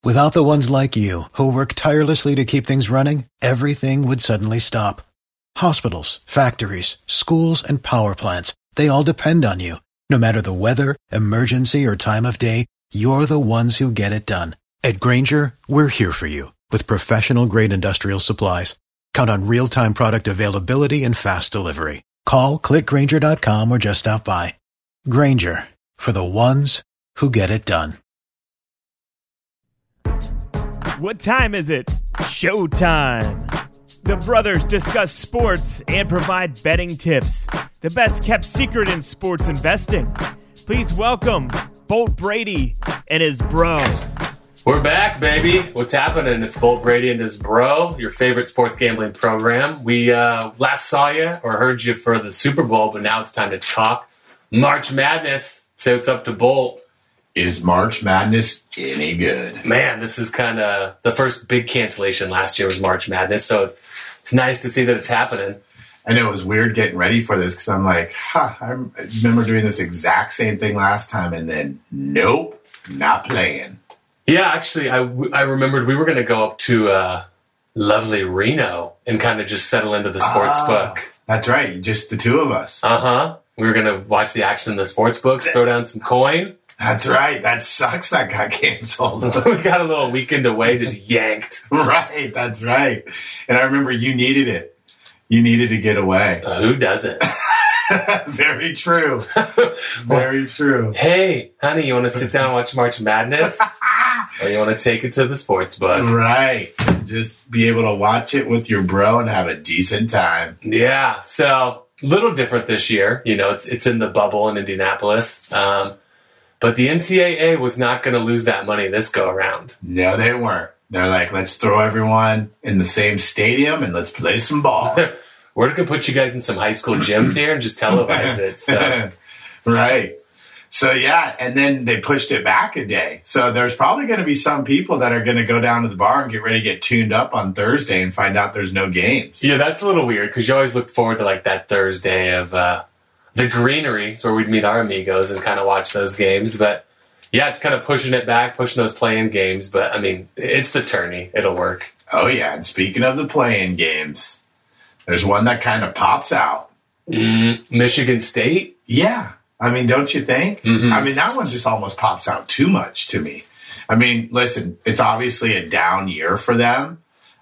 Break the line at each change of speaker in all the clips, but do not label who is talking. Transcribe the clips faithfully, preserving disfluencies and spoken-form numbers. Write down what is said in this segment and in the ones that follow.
Without the ones like you, who work tirelessly to keep things running, everything would suddenly stop. Hospitals, factories, schools, and power plants, they all depend on you. No matter the weather, emergency, or time of day, you're the ones who get it done. At Grainger, we're here for you with professional-grade industrial supplies. Count on real-time product availability and fast delivery. Call, click Grainger dot com, or just stop by. Grainger, for the ones who get it done.
What time is it? Showtime. The brothers discuss sports and provide betting tips. The best kept secret in sports investing. Please welcome Bolt Brady and his bro.
We're back, baby. What's happening? It's Bolt Brady and his bro, your favorite sports gambling program. We uh, last saw you or heard you for the Super Bowl, but now it's time to talk March Madness. Say what's up to Bolt.
Is March Madness any good?
Man, this is kind of the first big cancellation last year was March Madness, so it's nice to see that it's happening.
I know it was weird getting ready for this because I'm like, huh, I remember doing this exact same thing last time, and then nope, not playing.
Yeah, actually, I, I remembered we were going to go up to uh, lovely Reno and kind of just settle into the sports
ah,
book.
That's right, just the two of us.
Uh-huh. We were going to watch the action in the sports books, throw down some coin.
That's right. That sucks that got canceled.
We got a little weekend away, just yanked.
Right, that's right. And I remember you needed it. You needed to get away.
Uh, who doesn't?
Very true. Very true.
Hey, honey, you want to sit down and watch March Madness? Or you want to take it to the sports book?
Right. Just be able to watch it with your bro and have a decent time.
Yeah. So, a little different this year. You know, it's it's in the bubble in Indianapolis. Um, but the N C double A was not going to lose that money this go around.
No, they weren't. They're like, let's throw everyone in the same stadium and let's play some ball.
We're going to put you guys in some high school gyms here and just televise it. So.
Right. So, yeah, and then they pushed it back a day. So there's probably going to be some people that are going to go down to the bar and get ready to get tuned up on Thursday and find out there's no games.
Yeah, that's a little weird because you always look forward to, like, that Thursday of uh, the greenery, so where we'd meet our amigos and kind of watch those games. But, yeah, it's kind of pushing it back, pushing those play-in games. But, I mean, it's the tourney. It'll work.
Oh, yeah, and speaking of the play-in games, there's one that kind of pops out.
Mm, Michigan State?
Yeah. I mean, don't you think?
Mm-hmm.
I mean, that one just almost pops out too much to me. I mean, listen, it's obviously a down year for them,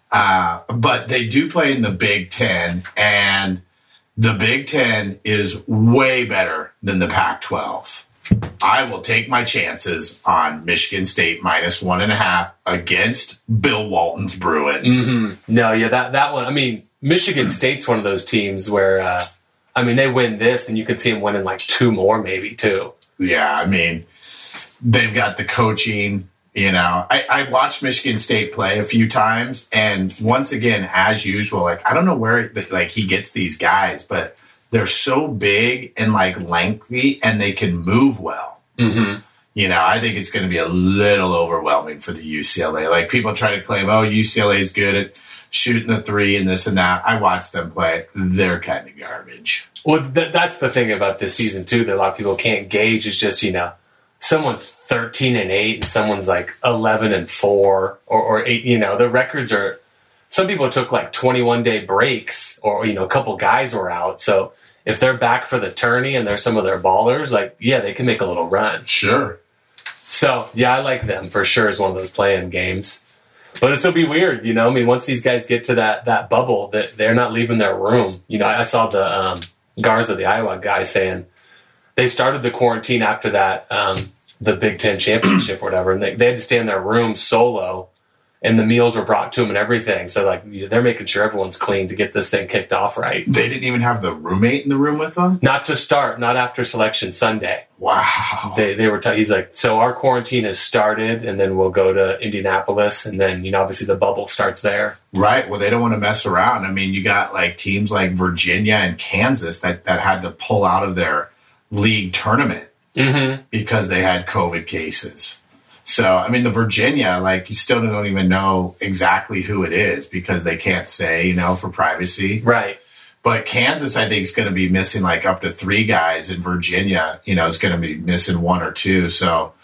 uh, but they do play in the Big Ten, and the Big Ten is way better than the Pac twelve. I will take my chances on Michigan State minus one and a half against Bill Walton's Bruins.
Mm-hmm. No, yeah, that, that one, I mean, Michigan State's one of those teams where, uh, I mean, they win this, and you could see them winning like two more, maybe, too.
Yeah, I mean, they've got the coaching, you know. I, I watched Michigan State play a few times, and once again, as usual, like, I don't know where, like, he gets these guys, but they're so big and, like, lengthy, and they can move well.
Mm-hmm.
You know, I think it's going to be a little overwhelming for the U C L A. Like, people try to claim, oh, U C L A is good at shooting the three and this and that. I watched them play. They're kind of garbage.
Well, th- that's the thing about this season, too, that a lot of people can't gauge. It's just, you know, someone's thirteen and eight and someone's like eleven and four or, or eight. You know, the records are, some people took like twenty-one day breaks or, you know, a couple guys were out. So if they're back for the tourney and they're some of their ballers, like, yeah, they can make a little run.
Sure.
So, yeah, I like them for sure as one of those play-in games. But it'll be weird, you know. I mean, once these guys get to that that bubble, that they're not leaving their room. You know, I saw the um, Garza, the Iowa guy, saying they started the quarantine after that, um, the Big Ten championship or whatever, and they, they had to stay in their room solo, and the meals were brought to them and everything. So, like, they're making sure everyone's clean to get this thing kicked off right.
They didn't even have the roommate in the room with them?
Not to start, not after Selection Sunday.
Wow.
They they were. T- he's like, so our quarantine has started, and then we'll go to Indianapolis, and then, you know, obviously the bubble starts there.
Right. Well, they don't want to mess around. I mean, you got like teams like Virginia and Kansas that, that had to pull out of their league tournament
mm-hmm.
because they had COVID cases. So, I mean, the Virginia, like, you still don't even know exactly who it is because they can't say, you know, for privacy.
Right.
But Kansas, I think, is going to be missing like up to three guys. In Virginia, you know, is going to be missing one or two. So,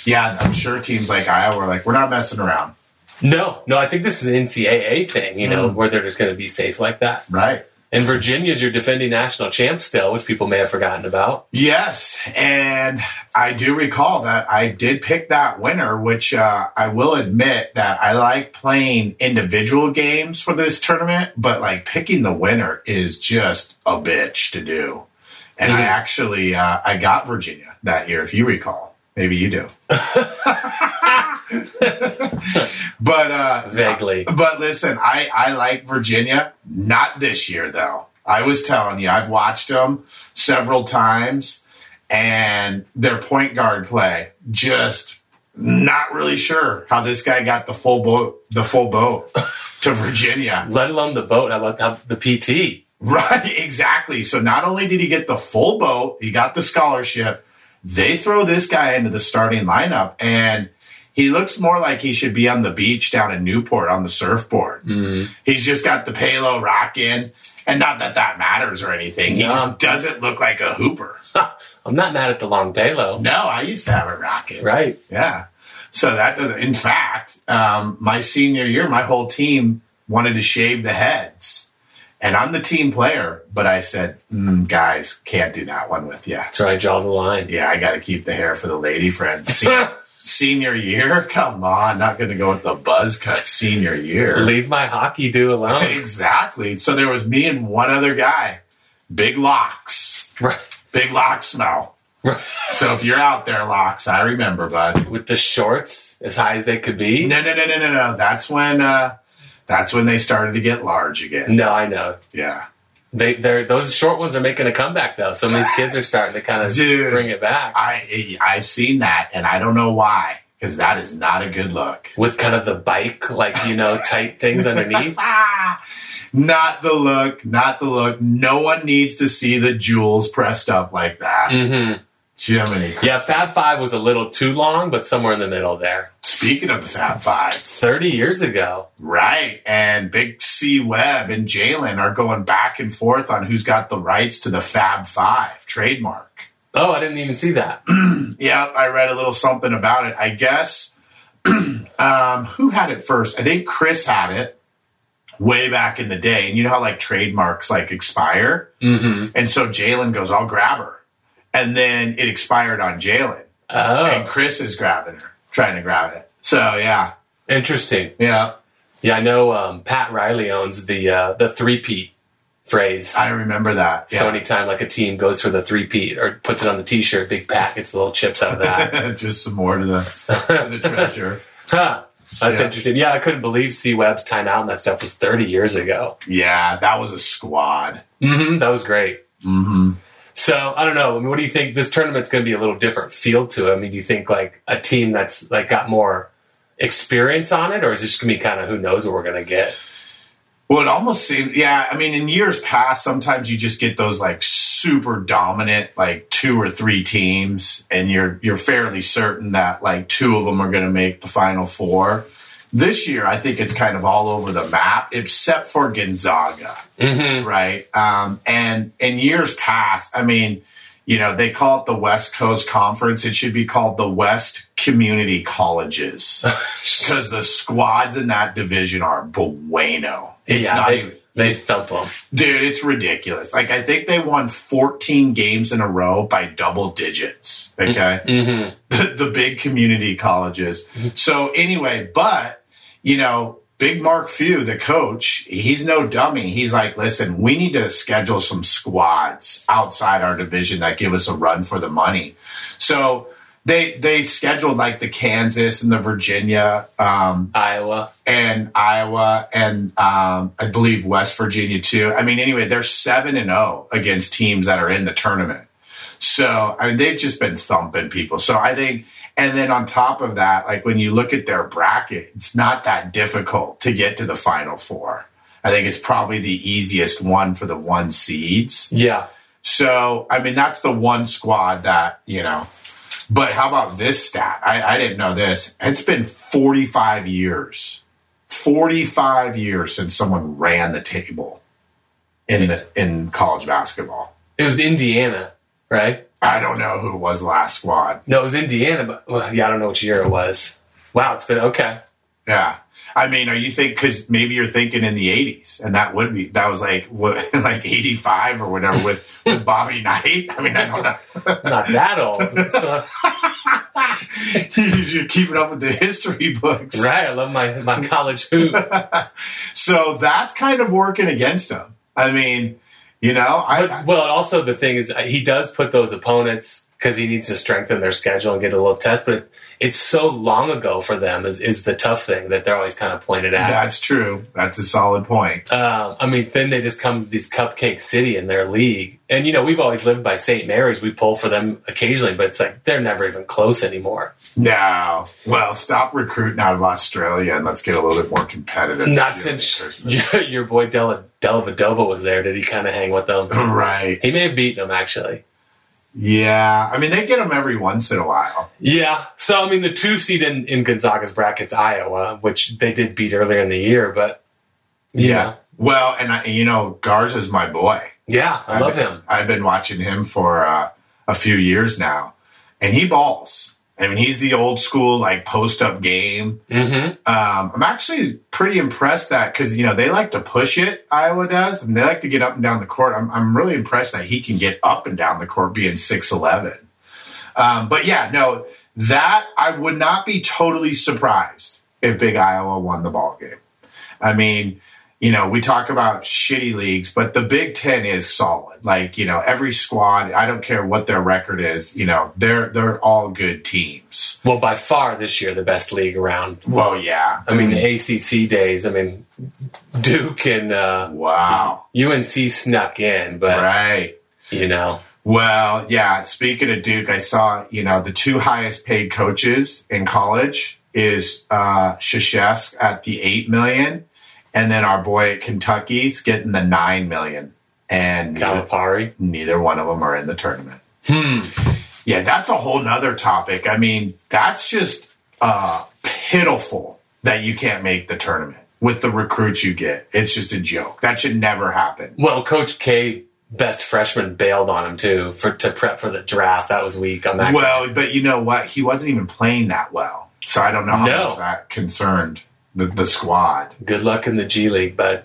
Yeah, I'm sure teams like Iowa are like, we're not messing around.
No, no, I think this is an N C double A thing, you know, mm. where they're just going to be safe like that.
Right.
And Virginia's your defending national champ still, which people may have forgotten about.
Yes, and I do recall that I did pick that winner, which uh, I will admit that I like playing individual games for this tournament, but like picking the winner is just a bitch to do. And mm-hmm. I actually, uh, I got Virginia that year, if you recall. Maybe you do. But uh,
vaguely.
But listen, I, I like Virginia. Not this year, though. I was telling you, I've watched them several times, and their point guard play, just not really sure how this guy got the full boat, the full boat to Virginia.
Let alone the boat. How about the P T?
Right, exactly. So not only did he get the full boat, he got the scholarship. They throw this guy into the starting lineup, and he looks more like he should be on the beach down in Newport on the surfboard. Mm. He's just got the Palo rocking, and not that that matters or anything. He no. just doesn't look like a hooper.
I'm not mad at the long Palo.
No, I used to have it rocking.
Right.
Yeah. So that doesn't. In fact, um, my senior year, my whole team wanted to shave the heads. And I'm the team player, but I said, mm, guys, can't do that one with you.
That's where I draw the line.
Yeah, I got to keep the hair for the lady friends. Senior, senior year? Come on, not going to go with the buzz cut senior year.
Leave my hockey do alone.
Exactly. So there was me and one other guy. Big locks.
Right.
Big lock smell. Right. So if you're out there, locks, I remember, bud.
With the shorts as high as they could be?
No, no, no, no, no, no. That's when... Uh, That's when they started to get large again.
No, I know.
Yeah.
They, they're those short ones are making a comeback, though. Some of these kids are starting to kind of Dude, bring it back.
I, I've seen that, and I don't know why, because that is not a good look.
With kind of the bike, like, you know, tight things underneath.
Not the look, not the look. No one needs to see the jewels pressed up like that.
Mm-hmm.
Jiminy.
Yeah, Fab Five was a little too long, but somewhere in the middle there.
Speaking of the Fab Five.
thirty years ago.
Right. And Big C Webb and Jalen are going back and forth on who's got the rights to the Fab Five trademark.
Oh, I didn't even see that.
Yeah, I read a little something about it. I guess, um, who had it first? I think Chris had it way back in the day. And you know how, like, trademarks, like, expire?
Mm-hmm.
And so Jalen goes, I'll grab her. And then it expired on Jalen.
Oh.
And Chris is grabbing her, trying to grab it. So, yeah.
Interesting.
Yeah.
Yeah, I know um, Pat Riley owns the uh, the three-peat phrase.
I remember that. Yeah.
So anytime like a team goes for the three-peat or puts it on the T-shirt, Big Pat gets the little chips out of that.
Just some more to the, to the treasure.
Huh. That's
yeah.
interesting. Yeah, I couldn't believe C Webb's timeout and that stuff was thirty years ago.
Yeah, that was a squad.
Mm-hmm. That was great.
Mm-hmm.
So, I don't know. I mean, what do you think? This tournament's going to be a little different feel to it. I mean, do you think, like, a team that's, like, got more experience on it? Or is it just going to be kind of who knows what we're going to get?
Well, it almost seems, yeah, I mean, in years past, sometimes you just get those, like, super dominant, like, two or three teams, and you're you're fairly certain that, like, two of them are going to make the Final Four. This year, I think it's kind of all over the map, except for Gonzaga,
mm-hmm.
right? Um, and in years past, I mean, you know, they call it the West Coast Conference. It should be called the West Community Colleges because the squads in that division are bueno. It's
yeah,
not
they,
even.
They thump them.
Dude, it's ridiculous. Like, I think they won fourteen games in a row by double digits, okay?
Mm-hmm.
The, the big community colleges. So, anyway, but, you know, Big Mark Few, the coach, he's no dummy. He's like, listen, we need to schedule some squads outside our division that give us a run for the money. So, They they scheduled like the Kansas and the Virginia, um,
Iowa,
and Iowa, and um, I believe West Virginia too. I mean, anyway, they're seven and zero against teams that are in the tournament. So I mean, they've just been thumping people. So I think, and then on top of that, like when you look at their bracket, it's not that difficult to get to the Final Four. I think it's probably the easiest one for the one seeds.
Yeah.
So I mean, that's the one squad that you know. But how about this stat? I, I didn't know this. It's been forty-five years. forty-five years since someone ran the table in the in college basketball.
It was Indiana. right?
I don't know who it was last squad.
No, it was Indiana, but well, yeah, I don't know which year it was. Wow, it's been okay.
Yeah. I mean, are you think because maybe you're thinking in the eighties, and that would be that was like what, like eighty-five or whatever with, with Bobby Knight. I mean, I don't know.
Not that old.
You're keeping up with the history books,
right? I love my my college hoops.
So that's kind of working against him. I mean, you know, I
but, well, also the thing is he does put those opponents because he needs to strengthen their schedule and get a little test, but it, it's so long ago for them is, is the tough thing that they're always kind of pointed at.
That's true. That's a solid point.
Uh, I mean, then they just come to these cupcake city in their league. And, you know, we've always lived by Saint Mary's. We pull for them occasionally, but it's like they're never even close anymore.
No. Well, stop recruiting out of Australia and let's get a little bit more competitive.
Not since your, your boy Della, Della Vadova was there did he kind of hang with them.
Right.
He may have beaten them, actually.
Yeah, I mean, they get them every once in a while.
Yeah. So, I mean, the two seed in, in Gonzaga's bracket's Iowa, which they did beat earlier in the year, but
yeah.
Know.
Well, and, I, you know, Garza's my boy.
Yeah, I
I've
love
been,
him.
I've been watching him for uh, a few years now, and he balls. I mean, he's the old school, like, post-up game.
Mm-hmm.
Um, I'm actually pretty impressed that, because, you know, they like to push it, Iowa does. I mean, they like to get up and down the court. I'm, I'm really impressed that he can get up and down the court being six eleven. Um, but, yeah, no, that, I would not be totally surprised if Big Iowa won the ball game. I mean, you know, we talk about shitty leagues, but the Big Ten is solid. Like, you know, every squad, I don't care what their record is, you know, they're they're all good teams.
Well, by far this year, the best league around.
Well, yeah.
I mean, the A C C days, I mean, Duke and uh,
wow.
U N C snuck in, but,
right.
you know.
Well, yeah, speaking of Duke, I saw, you know, the two highest paid coaches in college is uh, Krzyzewski at the eight million dollars. And then our boy at Kentucky's getting the nine million dollars. And
Calipari.
neither, neither one of them are in the tournament.
Hmm.
Yeah, that's a whole nother topic. I mean, that's just uh, pitiful that you can't make the tournament with the recruits you get. It's just a joke. That should never happen.
Well, Coach K, best freshman, bailed on him, too, for to prep for the draft. That was weak on that.
Well,
guy.
But you know what? He wasn't even playing that well. So I don't know how
No.
much that concerned the, the squad.
Good luck in the G League, bud.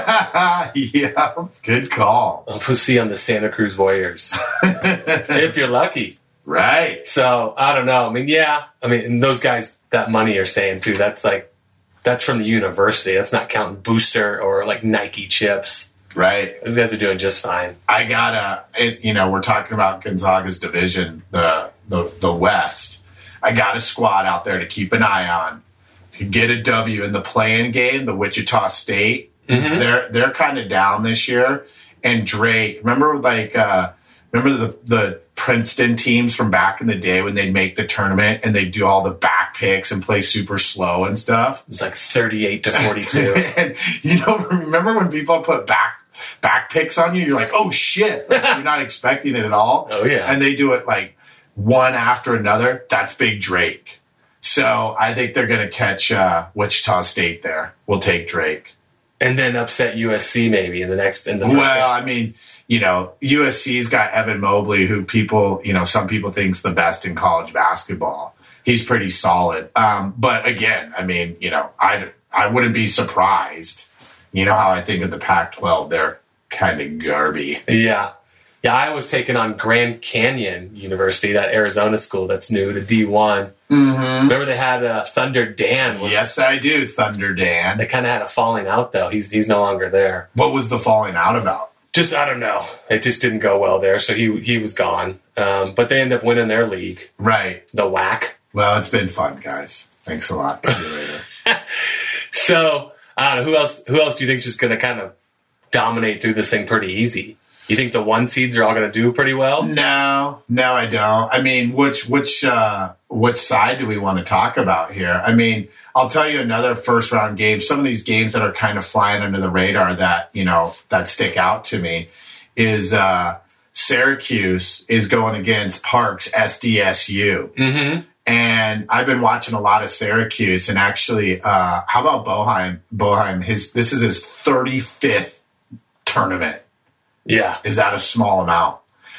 Yeah, good call.
We'll see on the Santa Cruz Warriors. If you're lucky.
Right.
So, I don't know. I mean, yeah. I mean, and those guys, that money you're saying, too, that's like, that's from the university. That's not counting booster or like Nike chips.
Right.
Those guys are doing just fine.
I got a, it, you know, we're talking about Gonzaga's division, the, the, the West. I got a squad out there to keep an eye on. To get a W in the play-in game, the Wichita State, mm-hmm. they're they're kind of down this year. And Drake, remember like uh, remember the the Princeton teams from back in the day when they'd make the tournament and they'd do all the back picks and play super slow and stuff.
It was like thirty-eight to forty-two.
And you know, remember when people put back back picks on you? You're like, oh shit! Like, you're not expecting it at all.
Oh yeah,
and they do it like one after another. That's Big Drake. So I think they're going to catch uh, Wichita State there. We'll take Drake.
And then upset U S C maybe in the next in the first
Well,
game.
I mean, you know, U S C's got Evan Mobley, who people, you know, some people think's the best in college basketball. He's pretty solid. Um, but again, I mean, you know, I I wouldn't be surprised. You know how I think of the Pac twelve, they're kind of garby.
Yeah. Yeah, I was taking on Grand Canyon University, that Arizona school that's new to D one.
Mm-hmm.
Remember they had uh, Thunder Dan? Was,
Yes, I do, Thunder Dan.
They kind of had a falling out, though. He's he's no longer there.
What was the falling out about?
Just, I don't know. It just didn't go well there, so he he was gone. Um, but they ended up winning their league.
Right.
The W A C.
Well, it's been fun, guys. Thanks a lot. See you later.
So, I don't know. Who else, who else do you think is just going to kind of dominate through this thing pretty easy? You think the one seeds are all going to do pretty well?
No, no, I don't. I mean, which which uh, which side do we want to talk about here? I mean, I'll tell you another first round game. Some of these games that are kind of flying under the radar that you know that stick out to me is uh, Syracuse is going against Parks S D S U,
Mm-hmm.
and I've been watching a lot of Syracuse. And actually, uh, how about Boeheim? Boeheim, his this is his thirty-fifth tournament.
Yeah.
Is that a small amount?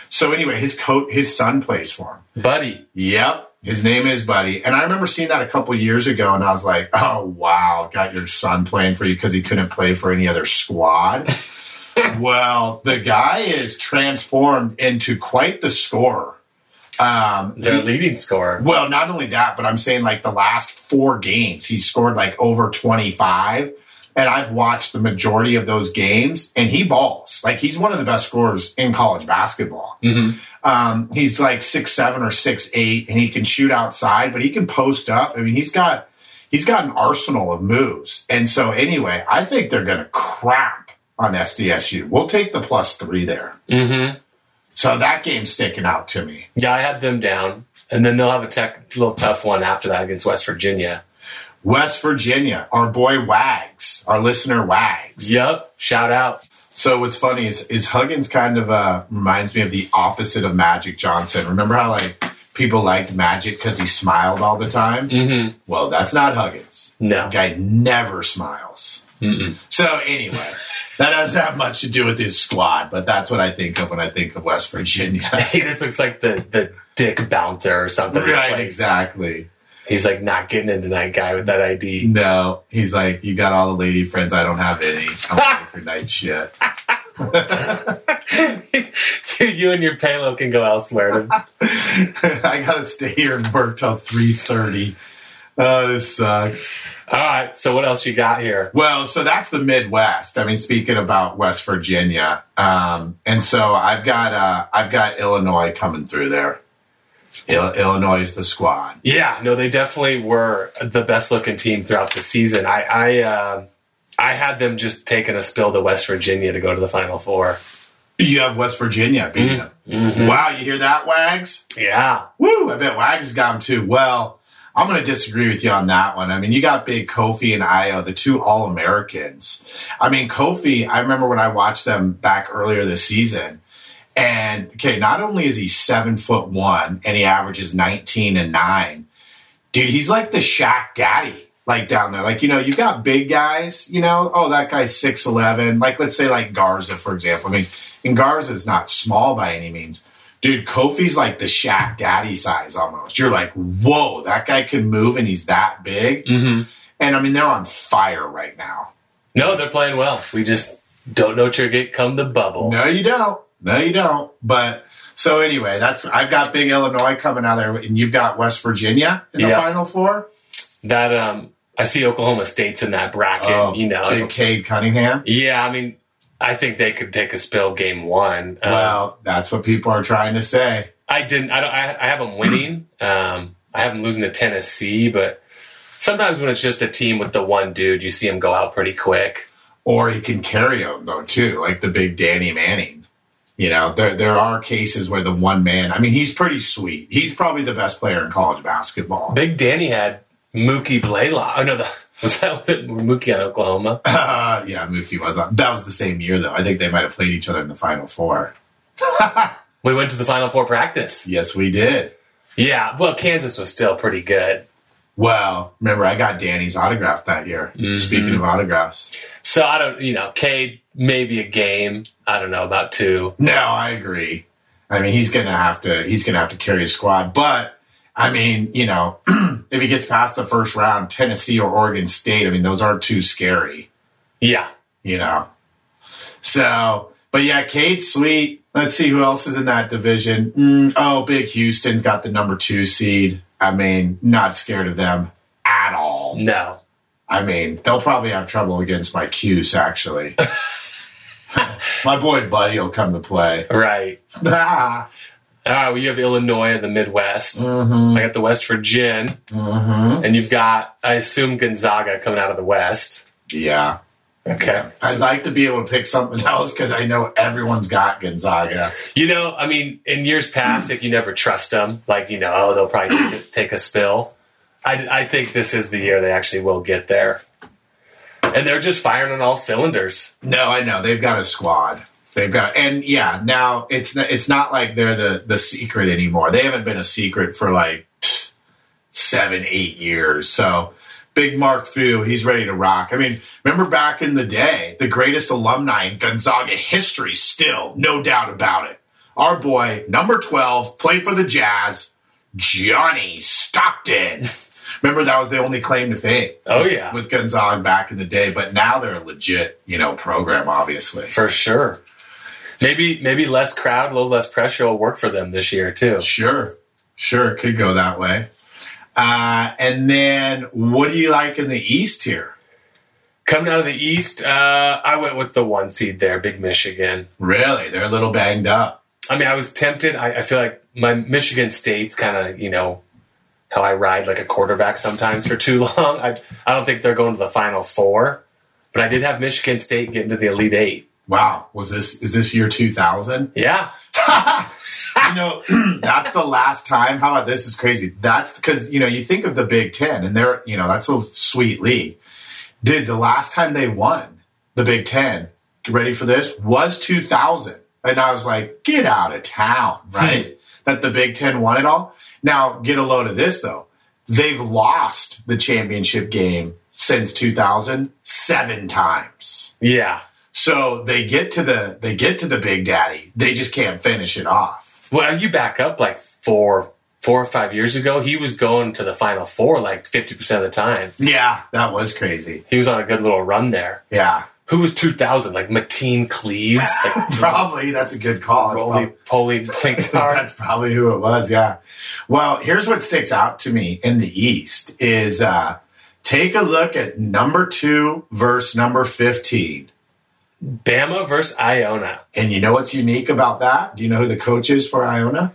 So anyway, his coach, his son plays for him.
Buddy.
Yep. His name is Buddy. And I remember seeing that a couple years ago, and I was like, oh, wow, got your son playing for you because he couldn't play for any other squad. Well, the guy is transformed into quite the scorer. Um,
Their leading scorer.
Well, not only that, but I'm saying like the last four games, he scored like over twenty-five. And I've watched the majority of those games, and he balls. Like, he's one of the best scorers in college basketball.
Mm-hmm.
Um, he's like six seven or six eight, and he can shoot outside, but he can post up. I mean, he's got he's got an arsenal of moves. And so anyway, I think they're going to crap on S D S U. We'll take the plus three there.
Mm-hmm.
So that game's sticking out to me.
Yeah, I had them down. And then they'll have a tech, little tough one after that against West Virginia.
West Virginia, our boy Wags, our listener Wags.
Yep, shout out.
So what's funny is, is Huggins kind of uh, reminds me of the opposite of Magic Johnson. Remember how like people liked Magic because he smiled all the time?
Mm-hmm.
Well, that's not Huggins.
No.
The guy never smiles.
Mm-mm.
So anyway, that doesn't have much to do with his squad, but that's what I think of when I think of West Virginia.
He just looks like the, the dick bouncer or something.
Right, exactly.
He's like not getting in tonight, guy with that I D.
No, he's like, you got all the lady friends. I don't have any. I'm for night shit.
Dude, you and your payload can go elsewhere.
I gotta stay here and work till three thirty. Oh, this sucks.
All right, so what else you got here?
Well, so that's the Midwest. I mean, speaking about West Virginia, um, and so I've got uh, I've got Illinois coming through there. Il- Illinois is the squad.
Yeah, no, they definitely were the best looking team throughout the season. I I, uh, I had them just taking a spill to West Virginia to go to the Final Four.
You have West Virginia beating them.
Mm-hmm.
Wow, you hear that, Wags?
Yeah.
Woo! I bet Wags has got them too. Well, I'm going to disagree with you on that one. I mean, you got big Kofi and Io, the two All-Americans. I mean, Kofi, I remember when I watched them back earlier this season. And, okay, not only is he seven foot one and he averages nineteen and nine, dude, he's like the Shaq daddy, like down there. Like, you know, you got big guys, you know, oh, that guy's six eleven. Like, let's say like Garza, for example. I mean, and Garza's not small by any means. Dude, Kofi's like the Shaq daddy size almost. You're like, whoa, that guy can move and he's that big.
Mm-hmm.
And, I mean, they're on fire right now.
No, they're playing well. We just don't know till it come the bubble.
No, you don't. No, you don't. But so anyway, that's I've got big Illinois coming out there, and you've got West Virginia in the
yeah.
Final Four.
That um, I see Oklahoma State's in that bracket.
Oh,
you know,
big Cade Cunningham.
Yeah, I mean, I think they could take a spill game one. Um,
Well, that's what people are trying to say.
I didn't. I don't. I, I have them winning. Um, I have them losing to Tennessee, but sometimes when it's just a team with the one dude, you see him go out pretty quick.
Or he can carry them though too, like the big Danny Manning. You know, there there are cases where the one man, I mean, he's pretty sweet. He's probably the best player in college basketball.
Big Danny had Mookie Blaylock. Oh, no, the, was that was it Mookie on Oklahoma?
Uh, yeah, Mookie was on. That was the same year, though. I think they might have played each other in the Final Four.
We went to the Final Four practice.
Yes, we did.
Yeah, well, Kansas was still pretty good.
Well, remember, I got Danny's autograph that year. Mm-hmm. Speaking of autographs.
So, I don't, you know, Cade, maybe a game. I don't know, about two.
No, I agree. I mean, he's going to have to, he's going to have to carry a squad. But, I mean, you know, if he gets past the first round, Tennessee or Oregon State, I mean, those aren't too scary.
Yeah.
You know. So, but yeah, Cade's sweet. Let's see who else is in that division. Mm, oh, big Houston's got the number two seed. I mean, not scared of them at all.
No.
I mean, they'll probably have trouble against my Cuse, actually. My boy Buddy will come to play.
Right.
Ah.
All right, well, you have Illinois in the Midwest.
Mm-hmm.
I got the West Virginia.
Mm-hmm.
And you've got, I assume, Gonzaga coming out of the West.
Yeah.
Okay.
I'd like to be able to pick something else because I know everyone's got Gonzaga.
You know, I mean, in years past, like, you never trust them. Like, you know, oh, they'll probably take a, take a spill. I, I think this is the year they actually will get there. And they're just firing on all cylinders.
No, I know. They've got a squad. They've got, and yeah, now it's it's not like they're the, the secret anymore. They haven't been a secret for like pff, seven, eight years. So big Mark Fu, he's ready to rock. I mean, remember back in the day, the greatest alumni in Gonzaga history still, no doubt about it. our boy, number twelve, played for the Jazz, Johnny Stockton. Remember, that was the only claim to fame.
Oh, yeah.
With Gonzaga back in the day. But now they're a legit, you know, program, obviously.
For sure. Maybe maybe less crowd, a little less pressure will work for them this year, too.
Sure. Sure, it could go that way. Uh, and then, what do you like in the East here?
Coming out of the East, uh, I went with the one seed there, Big Michigan.
Really? They're a little banged up.
I mean, I was tempted. I, I feel like my Michigan State's kind of, you know, how I ride like a quarterback sometimes for too long. I I don't think they're going to the Final Four, but I did have Michigan State get into the Elite Eight.
Wow. Was this, is this year two thousand?
Yeah.
You know, that's the last time. How about this? Is crazy. That's because, you know, you think of the Big Ten and they're, you know, that's a sweet league. Dude, the last time they won the Big Ten, get ready for this, was two thousand. And I was like, get out of town, right? That the Big Ten won it all. Now, get a load of this, though. They've lost the championship game since two thousand seven times.
Yeah.
So they get to the they get to the Big Daddy. They just can't finish it off.
Well, you back up like four, four or five years ago, he was going to the Final Four like fifty percent of the time.
Yeah, that was crazy.
He was on a good little run there.
Yeah.
Who was two thousand? Like Mateen Cleaves? Like,
probably. That's a good call.
Roly Poly Blinkard.
That's probably who it was, yeah. Well, here's what sticks out to me in the East is uh, take a look at number two versus number fifteen.
Bama versus Iona.
And you know what's unique about that? Do you know who the coach is for Iona?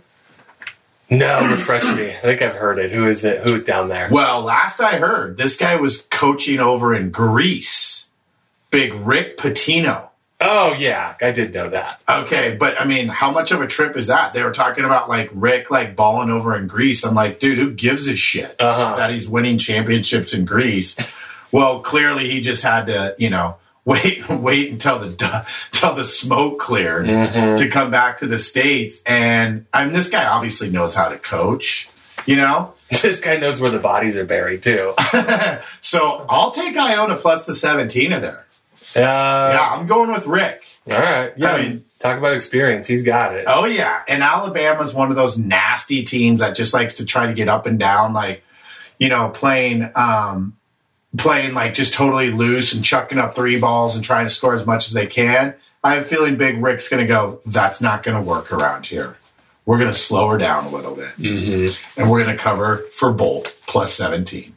No, refresh me. I think I've heard it. Who is it? Who's down there?
Well, last I heard, this guy was coaching over in Greece. Big Rick Pitino.
Oh, yeah. I did know that.
Okay, but, I mean, how much of a trip is that? They were talking about, like, Rick, like, balling over in Greece. I'm like, dude, who gives a shit
uh-huh.
that he's winning championships in Greece? Well, clearly he just had to, you know, wait wait until the until the smoke cleared
mm-hmm.
to come back to the States. And, I mean, this guy obviously knows how to coach, you know?
This guy knows where the bodies are buried, too.
So I'll take Iona plus the seventeen of there.
Uh,
yeah, I'm going with Rick.
All right. Yeah,
I mean,
talk about experience. He's got it.
Oh, yeah. And Alabama's one of those nasty teams that just likes to try to get up and down, like, you know, playing, um, playing like just totally loose and chucking up three balls and trying to score as much as they can. I have a feeling Big Rick's going to go, that's not going to work around here. We're going to slow her down a little bit.
Mm-hmm.
And we're going to cover for Bolt plus seventeen.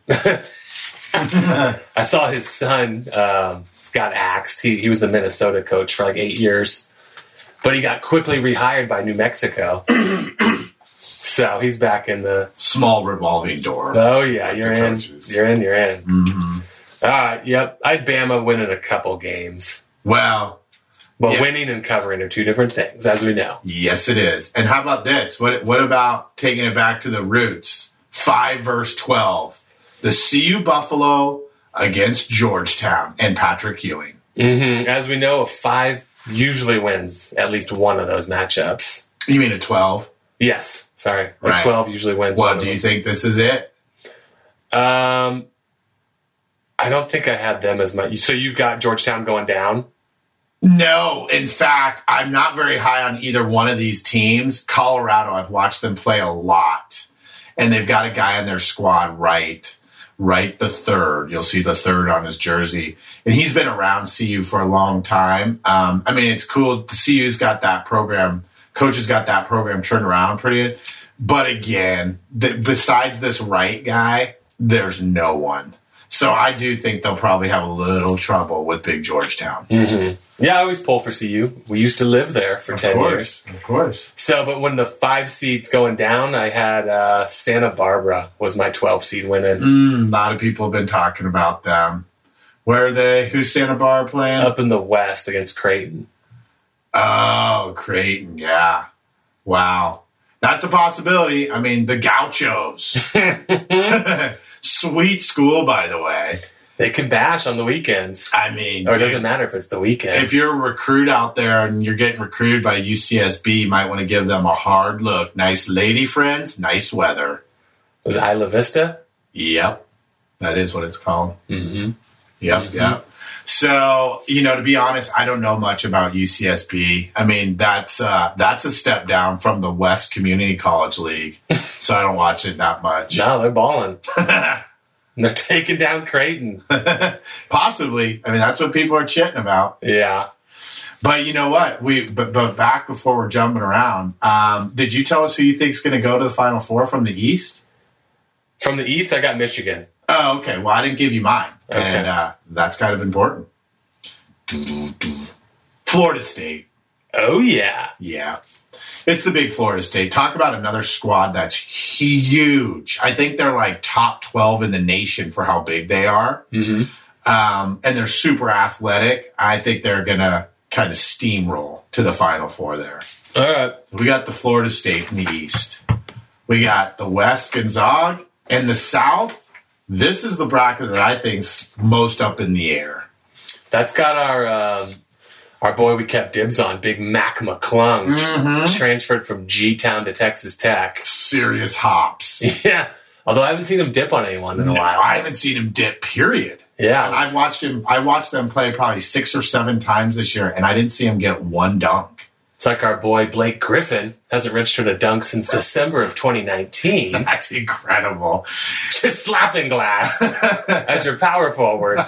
I saw his son um, got axed. He, he was the Minnesota coach for like eight years. But he got quickly rehired by New Mexico. So he's back in the...
small revolving door.
Oh, yeah. You're in. Coaches. You're in. You're in.
Mm-hmm.
All right. Yep. I had Bama winning a couple games.
Well...
But
yeah.
winning and covering are two different things, as we know.
Yes, it is. And how about this? What What about taking it back to the roots? Five verse twelve. The C U Buffalo against Georgetown and Patrick Ewing.
Mm-hmm. As we know, a five usually wins at least one of those matchups.
You mean a twelve?
Yes. Sorry. A
right.
twelve usually wins.
Well, do you think this is it?
Um, I don't think I had them as much. So you've got Georgetown going down?
No, in fact, I'm not very high on either one of these teams. Colorado, I've watched them play a lot. And they've got a guy on their squad, right, right the third. You'll see the third on his jersey. And he's been around C U for a long time. Um, I mean, it's cool. The C U's got that program. Coach has got that program turned around pretty good. But again, the, besides this right guy, there's no one. So I do think they'll probably have a little trouble with Big Georgetown.
Mm-hmm. Yeah, I always pull for C U. We used to live there for
of
ten
course,
years.
Of course.
So, but when the five seed's going down, I had uh, Santa Barbara was my twelve seed winning.
Mm, a lot of people have been talking about them. Where are they? Who's Santa Barbara playing?
Up in the West against Creighton.
Oh, Creighton, yeah. Wow. That's a possibility. I mean, the Gauchos. Sweet school, by the way.
They can bash on the weekends.
I mean,
or it
dude,
doesn't matter if it's the weekend.
If you're a recruit out there and you're getting recruited by U C S B, you might want to give them a hard look. Nice lady friends, nice weather.
Was it Isla Vista?
Yep. That is what it's called.
Mm-hmm.
Yep,
Mm-hmm.
yep. So, you know, to be honest, I don't know much about U C S B. I mean, that's uh, that's a step down from the West Community College League, so I don't watch it that much.
No, they're balling. They're taking down Creighton.
Possibly. I mean, that's what people are chitting about.
Yeah.
But you know what? We but, but back before we're jumping around, um, did you tell us who you think is going to go to the Final Four from the East?
From the East, I got Michigan.
Oh, okay. Well, I didn't give you mine,
Okay.
and uh, that's kind of important. Florida State.
Oh, yeah.
Yeah. It's the big Florida State. Talk about another squad that's huge. I think they're like top twelve in the nation for how big they are.
Mm-hmm.
Um, and they're super athletic. I think they're going to kind of steamroll to the Final Four there.
All right.
We got the Florida State in the East. We got the West Gonzaga. And the South, this is the bracket that I think's most up in the air.
That's got our um, our boy we kept dibs on, Big Mac McClung,
Mm-hmm.
transferred from G-Town to Texas Tech.
Serious hops.
Yeah. Although I haven't seen him dip on anyone in a
No,
while.
I haven't seen him dip, period.
Yeah.
And I watched him. I watched them play probably six or seven times this year, and I didn't see him get one dunk.
It's like our boy Blake Griffin hasn't registered a dunk since December of twenty nineteen.
That's incredible.
Just slapping glass as your power forward.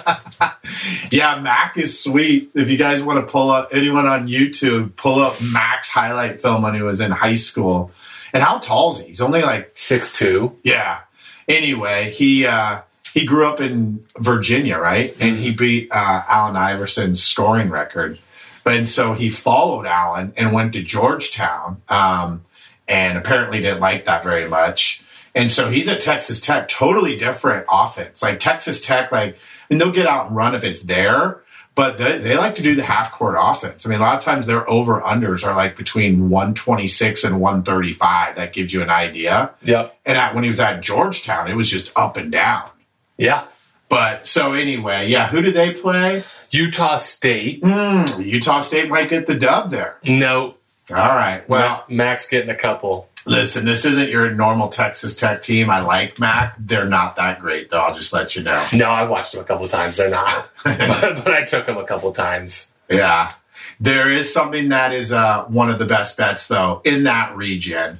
Yeah, Mac is sweet. If you guys want to pull up, anyone on YouTube, pull up Mac's highlight film when he was in high school. And how tall is he? He's only like,
six two.
yeah. Anyway, he uh, he grew up in Virginia, right? And he beat uh, Allen Iverson's scoring record. But and so he followed Allen and went to Georgetown, um, and apparently didn't like that very much. And so he's at Texas Tech, totally different offense. Like Texas Tech, like, and they'll get out and run if it's there, but they, they like to do the half court offense. I mean, a lot of times their over unders are like between one twenty-six and one thirty-five. That gives you an idea.
Yep.
And at, when he was at Georgetown, it was just up and down.
Yeah.
But so anyway, yeah, who did they play?
Utah State.
Mm, Utah State might get the dub there.
No.
All right. Well,
Ma- Mac's getting a couple.
listen, this isn't your normal Texas Tech team. I like Mac. They're not that great, though. I'll just let you know.
No, I've watched them a couple times. They're not. but, but I took them a couple times.
Yeah. There is something that is uh, one of the best bets, though, in that region.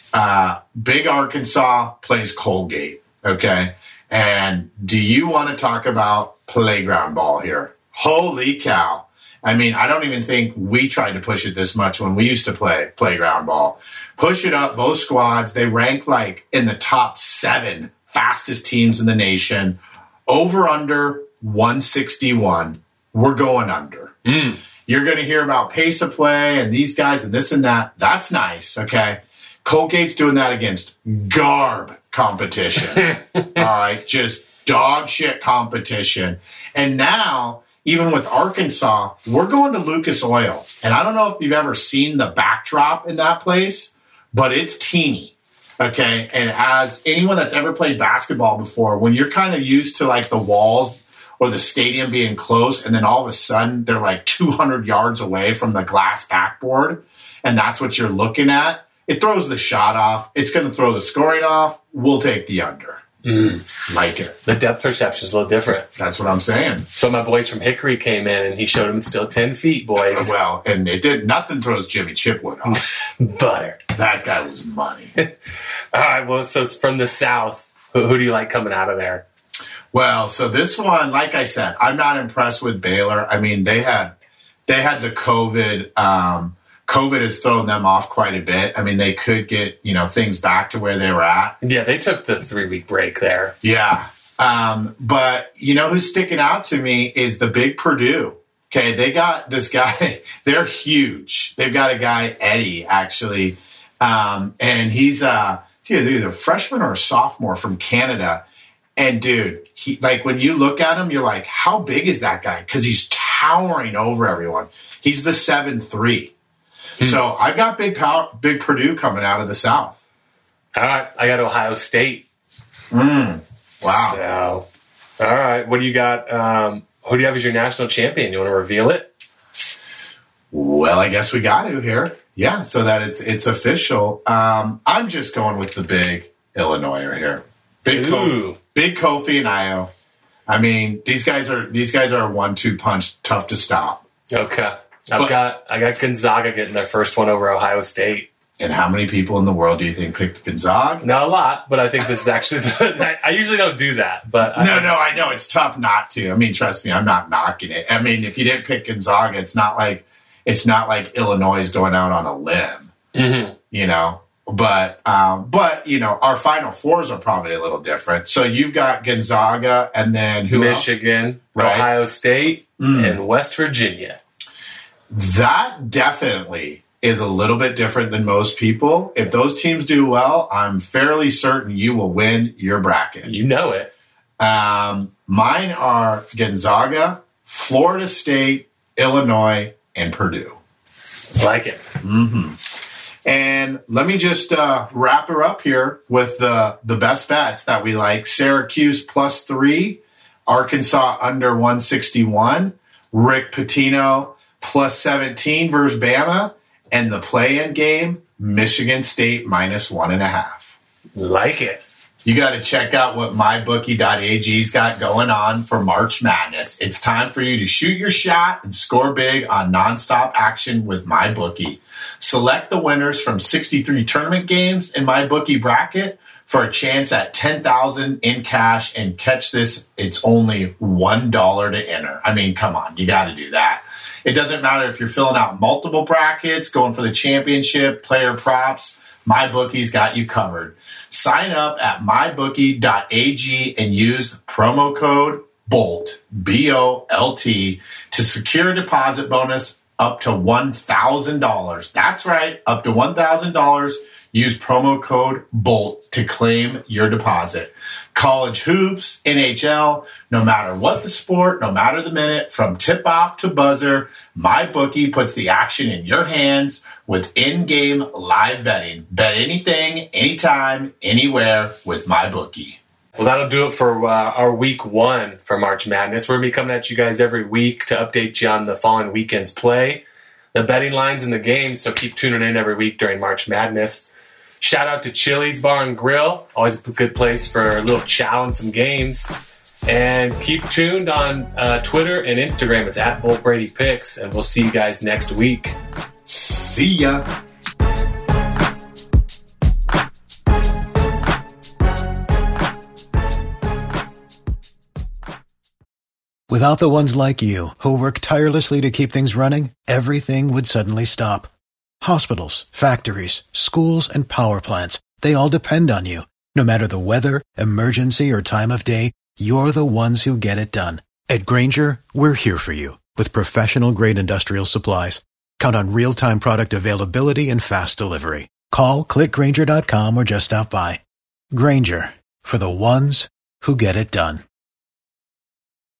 Uh, Big Arkansas plays Colgate, okay? And do you want to talk about playground ball here? Holy cow. I mean, I don't even think we tried to push it this much when we used to play playground ball. Push it up, both squads. They rank like in the top seven fastest teams in the nation. Over under one sixty-one. We're going under.
Mm.
You're going to hear about pace of play and these guys and this and that. That's nice, okay? Colgate's doing that against garb competition. All right, just dog shit competition. And now, even with Arkansas, we're going to Lucas Oil. And I don't know if you've ever seen the backdrop in that place, but it's teeny. Okay, and as anyone that's ever played basketball before, when you're kind of used to like the walls or the stadium being close, and then all of a sudden they're like two hundred yards away from the glass backboard, and that's what you're looking at, it throws the shot off. It's going to throw the scoring off. We'll take the under.
Mm.
Like it.
The depth perception is a little different.
That's what I'm saying.
So my boys from Hickory came in, and he showed them it's still ten feet, boys.
Well, and it did. Nothing throws Jimmy Chipwood off.
Butter.
That guy was money.
All right, well, so it's from the South. Who, who do you like coming out of there?
Well, so this one, like I said, I'm not impressed with Baylor. I mean, they had they had the COVID. Um, COVID has thrown them off quite a bit. I mean, they could get, you know, things back to where they were at.
Yeah, they took the three-week break there.
Yeah. Um, but, you know, who's sticking out to me is the big Purdue. Okay, they got this guy. They're huge. They've got a guy, Eddie, actually. Um, and he's, uh, it's either, either a freshman or a sophomore from Canada. And, dude, he like when you look at him, you're like, how big is that guy? Because he's towering over everyone. He's the seven three. So I've got big power, big Purdue coming out of the South.
All right, I got Ohio State.
Mm, wow.
So, all right, what do you got? Um, who do you have as your national champion? You want to reveal it?
Well, I guess we got to here. Yeah, so that it's it's official. Um, I'm just going with the big Illinois here. Big Kofi,
Ooh.
big Kofi and Io. I mean, these guys are these guys are a one two punch, tough to stop.
Okay. I've
But-
got I got Gonzaga getting their first one over Ohio State.
And how many people in the world do you think picked Gonzaga?
Not a lot, but I think this is actually the, I usually don't do that, but
No,
I,
no, I know it's tough not to. I mean, trust me, I'm not knocking it. I mean, if you didn't pick Gonzaga, it's not like it's not like Illinois is going out on a limb,
Mhm.
you know. But um, but you know, our Final Fours are probably a little different. So you've got Gonzaga, and then who else?
Michigan,
Right.
Ohio State,
Mm.
and West Virginia.
That definitely is a little bit different than most people. If those teams do well, I'm fairly certain you will win your bracket.
You know it.
Um, mine are Gonzaga, Florida State, Illinois, and Purdue.
Like it.
hmm And let me just uh, wrap her up here with the the best bets that we like. Syracuse plus three, Arkansas under one sixty-one, Rick Pitino plus seventeen versus Bama, and the play-in game, Michigan State minus one and a half.
Like it.
You got to check out what my bookie dot a g's got going on for March Madness. It's time for you to shoot your shot and score big on nonstop action with MyBookie. Select the winners from sixty-three tournament games in MyBookie bracket for a chance at ten thousand dollars in cash. And catch this, it's only one dollar to enter. I mean, come on, you got to do that. It doesn't matter if you're filling out multiple brackets, going for the championship, player props, MyBookie's got you covered. Sign up at my bookie dot a g and use promo code BOLT, B O L T, to secure a deposit bonus up to one thousand dollars. That's right, up to one thousand dollars. Use promo code BOLT to claim your deposit. College hoops, N H L, no matter what the sport, no matter the minute, from tip-off to buzzer, MyBookie puts the action in your hands with in-game live betting. Bet anything, anytime, anywhere with MyBookie.
Well, that'll do it for uh, our week one for March Madness. We're going to be coming at you guys every week to update you on the following weekend's play, the betting lines and the games, so keep tuning in every week during March Madness. Shout out to Chili's Bar and Grill, always a good place for a little chow and some games. And keep tuned on uh, Twitter and Instagram. It's at Bolt Brady Picks, and we'll see you guys next week.
See ya.
Without the ones like you, who work tirelessly to keep things running, everything would suddenly stop. Hospitals, factories, schools, and power plants, they all depend on you. No matter the weather, emergency, or time of day, you're the ones who get it done. At Grainger, we're here for you with professional-grade industrial supplies. Count on real-time product availability and fast delivery. Call, click Grainger dot com, or just stop by. Grainger, for the ones who get it done.